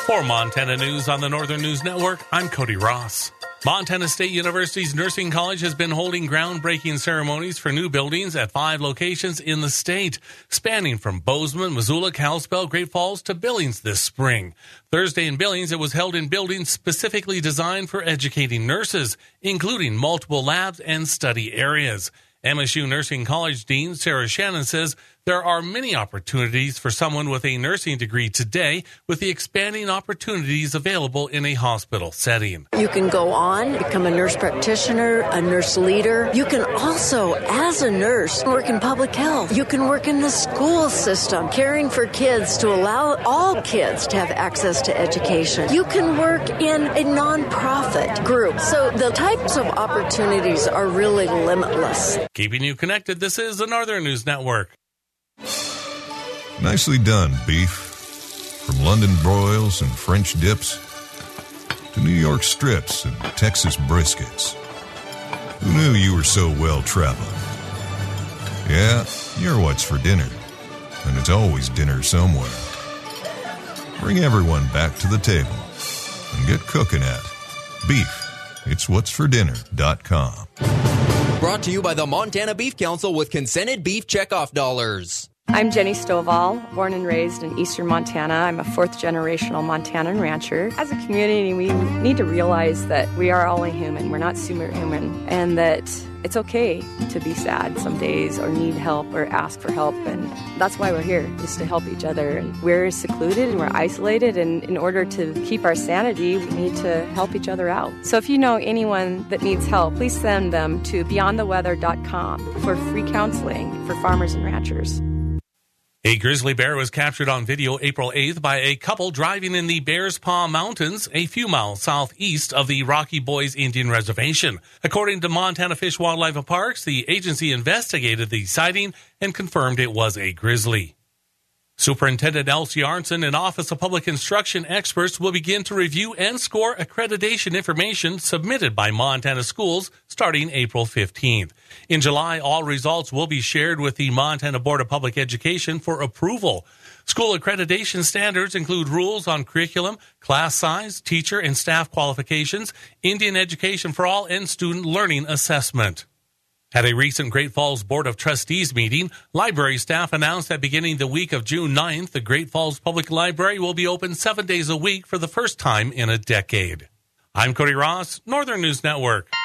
For Montana News on the Northern News Network, I'm Cody Ross. Montana State University's Nursing College has been holding groundbreaking ceremonies for new buildings at 5 locations in the state, spanning from Bozeman, Missoula, Kalispell, Great Falls to Billings this spring. Thursday in Billings, it was held in buildings specifically designed for educating nurses, including multiple labs and study areas. MSU Nursing College Dean Sarah Shannon says there are many opportunities for someone with a nursing degree today with the expanding opportunities available in a hospital setting. You can go on, become a nurse practitioner, a nurse leader. You can also, as a nurse, work in public health. You can work in the school system, caring for kids to allow all kids to have access to education. You can work in a nonprofit group. So the types of opportunities are really limitless. Keeping you connected, this is the Northern News Network. Nicely done, beef. From London broils and French dips to New York strips and Texas briskets. Who knew you were so well-traveled? Yeah, you're what's for dinner. And it's always dinner somewhere. Bring everyone back to the table and get cooking at Beef. It's what's for dinner.com. Brought to you by the Montana Beef Council with consented beef checkoff dollars. I'm Jenny Stovall, born and raised in eastern Montana. I'm a fourth-generational Montanan rancher. As a community, we need to realize that we are all human. We're not superhuman, and that it's okay to be sad some days or need help or ask for help, and that's why we're here, is to help each other. And we're secluded and we're isolated, and in order to keep our sanity, we need to help each other out. So if you know anyone that needs help, please send them to beyondtheweather.com for free counseling for farmers and ranchers. A grizzly bear was captured on video April 8th by a couple driving in the Bears Paw Mountains, a few miles southeast of the Rocky Boys Indian Reservation. According to Montana Fish, Wildlife and Parks, the agency investigated the sighting and confirmed it was a grizzly. Superintendent Elsie Arnson and Office of Public Instruction experts will begin to review and score accreditation information submitted by Montana schools starting April 15th. In July, all results will be shared with the Montana Board of Public Education for approval. School accreditation standards include rules on curriculum, class size, teacher and staff qualifications, Indian education for all, and student learning assessment. At a recent Great Falls Board of Trustees meeting, library staff announced that beginning the week of June 9th, the Great Falls Public Library will be open 7 days a week for the first time in a decade. I'm Cody Ross, Northern News Network.